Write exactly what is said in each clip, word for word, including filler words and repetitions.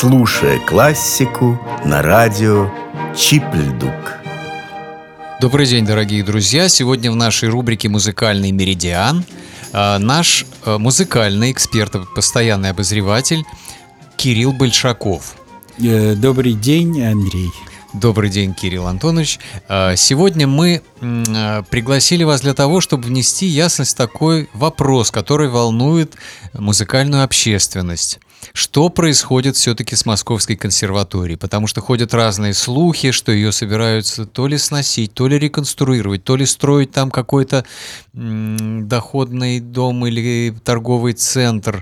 слушая классику на радио Чипльдук. Добрый день, дорогие друзья! Сегодня в нашей рубрике «Музыкальный меридиан» наш музыкальный эксперт, постоянный обозреватель Кирилл Большаков. Добрый день, Андрей. Добрый день, Кирилл Антонович. Сегодня мы пригласили вас для того, чтобы внести ясность в такой вопрос, который волнует музыкальную общественность. Что происходит все-таки с Московской консерваторией? Потому что ходят разные слухи, что ее собираются то ли сносить, то ли реконструировать, то ли строить там какой-то м- доходный дом или торговый центр.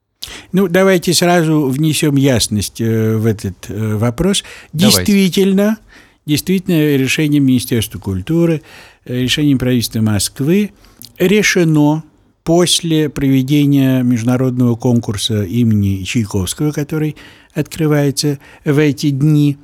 Ну, давайте сразу внесем ясность э, в этот э, вопрос. Давайте. Действительно, действительно, решением Министерства культуры, э, решением правительства Москвы решено после проведения международного конкурса имени Чайковского, который открывается в эти дни,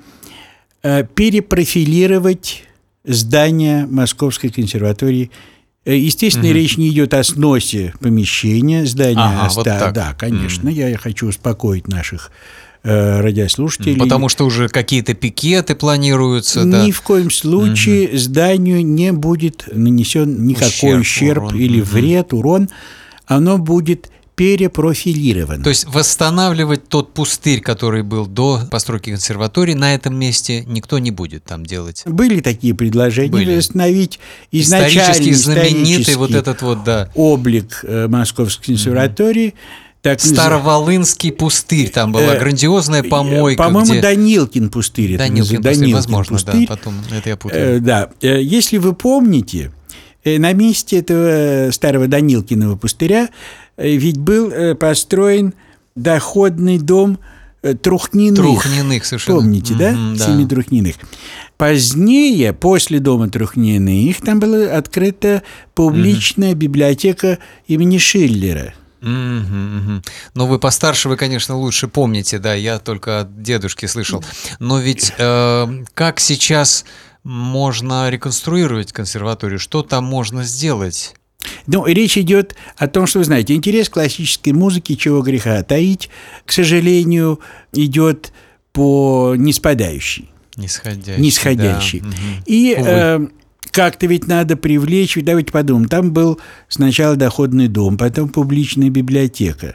э, перепрофилировать здание Московской консерватории. Естественно, угу. речь не идет о сносе помещения, здания. Ага, оста... вот так. Да, конечно. Mm. Я хочу успокоить наших э, радиослушателей. Потому что уже какие-то пикеты планируются. Ни да? в коем случае угу. зданию не будет нанесен никакой ущерб, ущерб урон. или угу. вред, урон. Оно будет перепрофилировано. То есть восстанавливать тот пустырь, который был до постройки консерватории, на этом месте никто не будет там делать. Были такие предложения Были. восстановить изначальный исторически знаменитый исторический вот этот вот, да. облик Московской консерватории. Так Староволынский пустырь, там была э, грандиозная помойка. По-моему, где... Данилкин пустырь. Данилкин пустырь, Данилкин возможно, пустырь. да, потом это я путаю. Э, да, если вы помните, на месте этого старого Данилкиного пустыря ведь был построен доходный дом Трухниных. Трухниных, совершенно. Помните, да? Mm-hmm, да. Семьи Трухниных. Позднее, после дома Трухниных, там была открыта публичная mm-hmm. библиотека имени Шиллера. Mm-hmm, mm-hmm. Ну, вы постарше, вы, конечно, лучше помните, да, я только от дедушки слышал. Но ведь э, как сейчас можно реконструировать консерваторию? Что там можно сделать? Ну, речь идет о том, что, вы знаете, интерес к классической музыке, чего греха таить, к сожалению, идет по ниспадающей. Нисходящей. Нисходящей. Да. Угу. И э, как-то ведь надо привлечь, давайте подумаем, там был сначала доходный дом, потом публичная библиотека.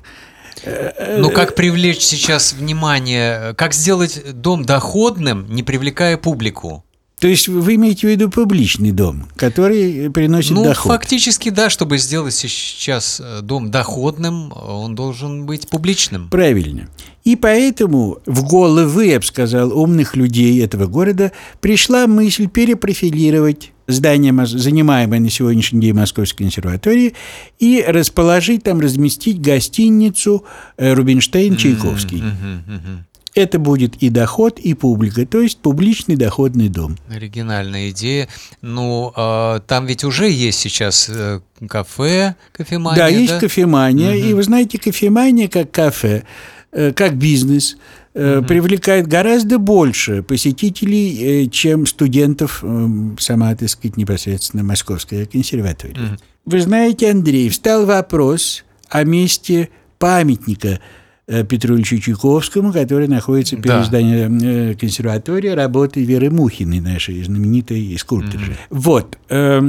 Ну, как привлечь сейчас внимание, как сделать дом доходным, не привлекая публику? То есть вы имеете в виду публичный дом, который приносит ну, доход? Ну, фактически, да, чтобы сделать сейчас дом доходным, он должен быть публичным. Правильно. И поэтому в головы, я бы сказал, умных людей этого города пришла мысль перепрофилировать здание, занимаемое на сегодняшний день Московской консерватории, и расположить там, разместить гостиницу «Рубинштейн-Чайковский». Mm-hmm, mm-hmm. Это будет и доход, и публика, то есть публичный доходный дом. Оригинальная идея. Ну, э, там ведь уже есть сейчас э, кафе, кофемания. Да, есть да? кофемания. Угу. И вы знаете, кофемания как кафе, э, как бизнес, э, угу. привлекает гораздо больше посетителей, э, чем студентов э, сама, так сказать, непосредственно Московской консерватории. Угу. Вы знаете, Андрей, встал вопрос о месте памятника Петру Ильичу Чайковскому, который находится перед да. зданием консерватории, работы Веры Мухиной, нашей знаменитой скульпторши. Mm-hmm. Вот. Э,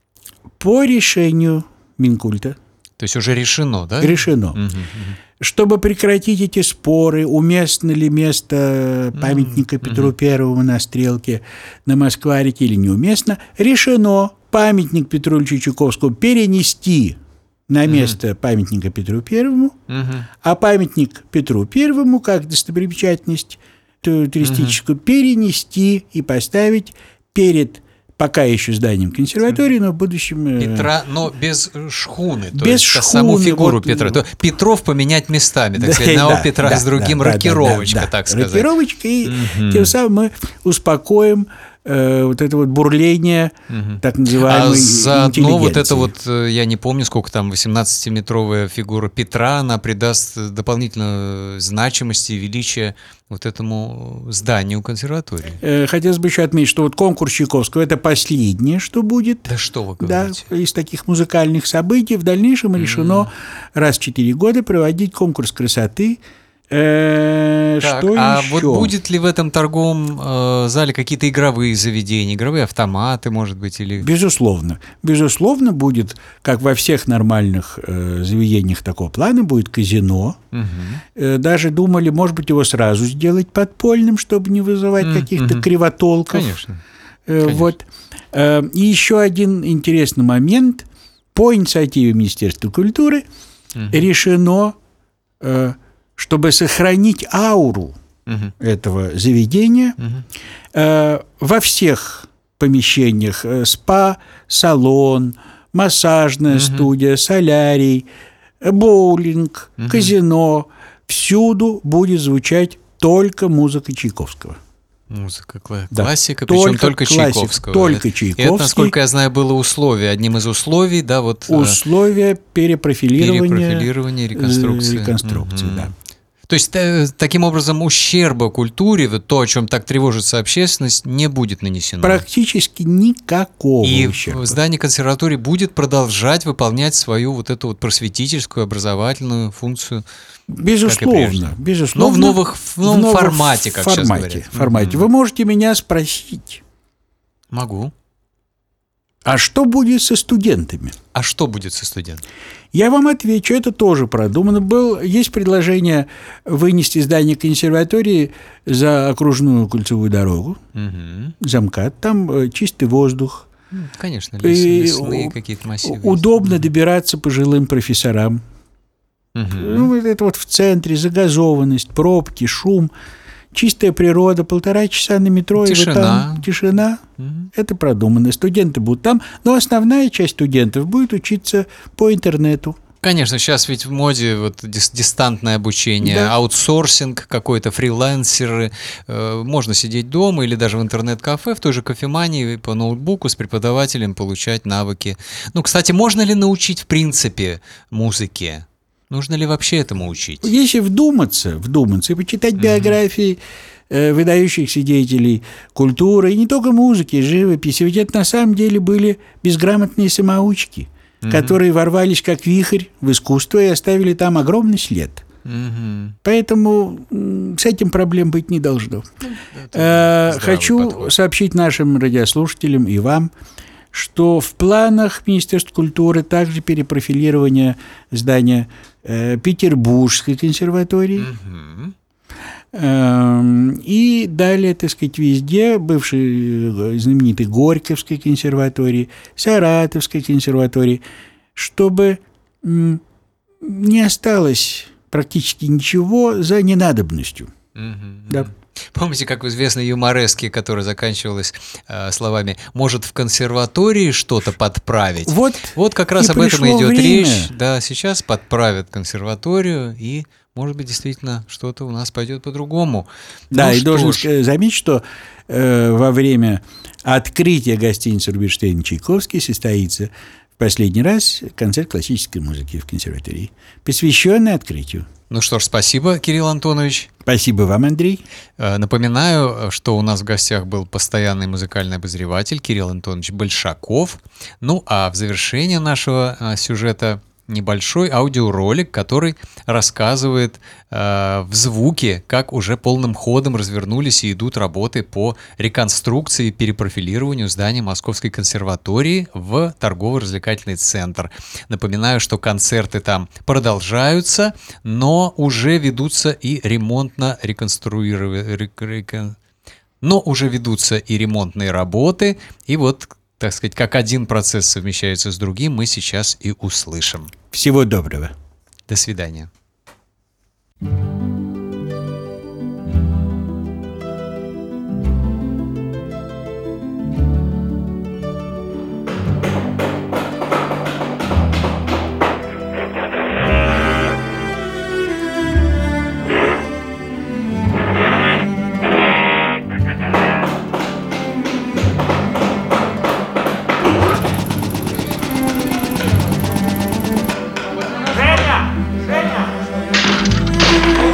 по решению Минкульта. То есть уже решено, да? Решено. Mm-hmm. Чтобы прекратить эти споры, уместно ли место памятника mm-hmm. Петру Первому на Стрелке на Москва-реке или неуместно, решено памятник Петру Ильичу Чайковскому перенести на место uh-huh. памятника Петру Первому, uh-huh. а памятник Петру Первому, как достопримечательность туристическую, uh-huh. перенести и поставить перед пока еще зданием консерватории, но в будущем... Петра, но без шхуны, то без есть шхуны, саму фигуру вот, Петра. То Петров поменять местами, так да, сказать, одного да, Петра да, с другим, да, рокировочка, да, да, так да, сказать. Рокировочка, и uh-huh. тем самым мы успокоим э, вот это вот бурление, uh-huh. так называемой интеллигенции. А заодно вот это вот, я не помню, сколько там, восемнадцатиметровая фигура Петра, она придаст дополнительно значимости и величия вот этому зданию консерватории. Хотелось бы еще отметить, что вот конкурс Чайковского – это последнее, что будет. Да что вы говорите? Да, из таких музыкальных событий. В дальнейшем решено mm-hmm. раз в четыре года проводить конкурс красоты Э, Так, что а еще? вот будет ли в этом торговом э, зале какие-то игровые заведения, игровые автоматы, может быть, или... Безусловно. Безусловно, будет, как во всех нормальных э, заведениях такого плана, будет казино. Мгм. Э, даже думали, может быть, его сразу сделать подпольным, чтобы не вызывать М, каких-то мгм. кривотолков. Конечно. Э, конечно. Вот. Э, И еще один интересный момент. По инициативе Министерства культуры Мгм. решено, э, чтобы сохранить ауру Мгм. этого заведения, Мгм. э, во всех помещениях: э, спа, салон, массажная Мгм. студия, солярий, э, боулинг, Мгм. казино. Всюду будет звучать только музыка Чайковского. Музыка, кла- Да. классика, причем Только только классика, Чайковского. только Это- Чайковский. Это, насколько я знаю, было условие, одним из условий, да, вот э, Условия перепрофилирования, перепрофилирования, реконструкции. э, реконструкции, Мгм. да. То есть э, таким образом ущерба культуре, вот то, о чем так тревожится общественность, не будет нанесено. Практически никакого И ущерба. в здании консерватории будет продолжать выполнять свою вот эту вот просветительскую, образовательную функцию. Безусловно, Но безусловно. в, новых, в новом формате, как сейчас формате, говорят. формате. Мгм. Вы можете меня спросить, Могу. а что будет со студентами? А что будет со студентами? Я вам отвечу, это тоже продумано. Был, есть предложение вынести здание консерватории за окружную кольцевую дорогу, Мгм. за МКАД. Там э, чистый воздух. М, Конечно, лес- И лесные у- какие-то массивы. есть. Удобно добираться пожилым профессорам. Мгм. Ну, это вот в центре загазованность, пробки, шум, чистая природа, полтора часа на метро, и вы Тишина. там. Тишина. Мгм. Это продумано. Студенты будут там, но основная часть студентов будет учиться по интернету. Конечно, сейчас ведь в моде вот дис- дистантное обучение, Да. аутсорсинг какой-то, фрилансеры. Э, Можно сидеть дома или даже в интернет-кафе, в той же кофемании по ноутбуку с преподавателем получать навыки. Ну, кстати, можно ли научить в принципе музыке? Нужно ли вообще этому учить? Если вдуматься, вдуматься и почитать биографии э, выдающихся деятелей культуры, и не только музыки, живописи, ведь это на самом деле были безграмотные самоучки, которые ворвались как вихрь в искусство и оставили там огромный след. Мгм. Поэтому м, с этим проблем быть не должно. Это Э, здравый Хочу подход. сообщить нашим радиослушателям и вам, что в планах Министерства культуры также перепрофилирование здания э, Петербургской консерватории. Мгм. Эм, И далее, так сказать, везде бывшей э, знаменитой Горьковской консерватории, Саратовской консерватории, чтобы м, не осталось практически ничего за ненадобностью. Мгм. Да. Помните, как в известной юмореске, которая заканчивалась э, словами «может в консерватории что-то подправить». Вот, Вот как раз и об этом и пришло идет время. речь. Да, сейчас подправят консерваторию, и, может быть, действительно что-то у нас пойдет по-другому. да, Ну и что должен ж. ска- заметить, что э, во время открытия гостиницы Рубинштейн Чайковский состоится в последний раз концерт классической музыки в консерватории, посвященный открытию. Ну что ж, спасибо, Кирилл Антонович. Спасибо вам, Андрей. Э, Напоминаю, что у нас в гостях был постоянный музыкальный обозреватель Кирилл Антонович Большаков. Ну а в завершение нашего э, сюжета небольшой аудиоролик, который рассказывает э, в звуке, как уже полным ходом развернулись и идут работы по реконструкции и перепрофилированию здания Московской консерватории в торгово-развлекательный центр. Напоминаю, что концерты там продолжаются, но уже ведутся и ремонтно-реконструированные... Но уже ведутся и ремонтные работы, и вот, так сказать, как один процесс совмещается с другим, мы сейчас и услышим. Всего доброго. До свидания. Женя! Женя!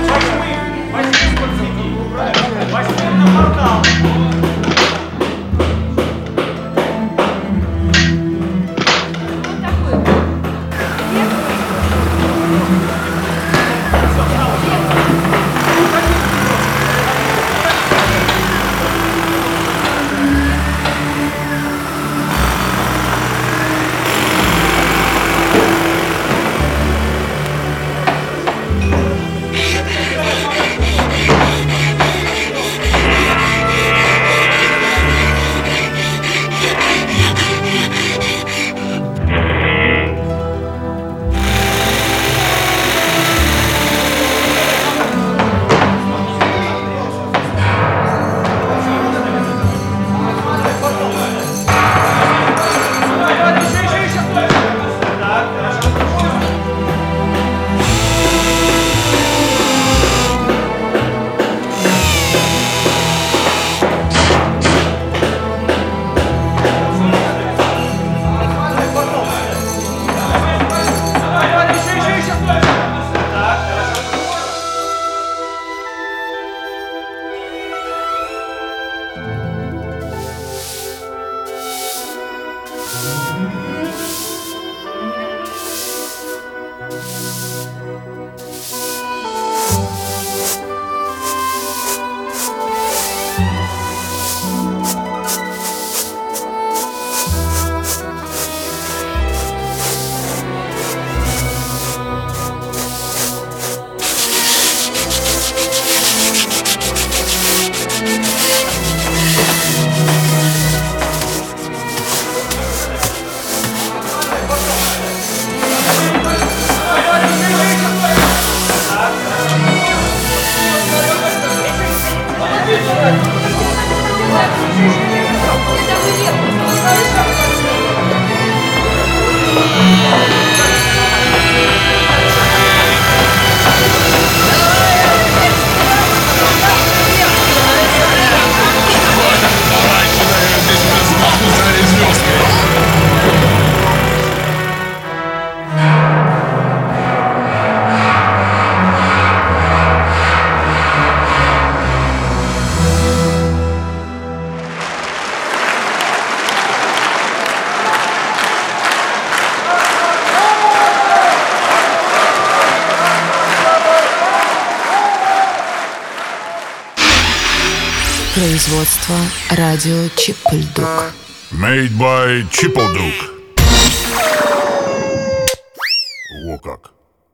Производство радио Чипльдук. Made by Чиплдук. Во как.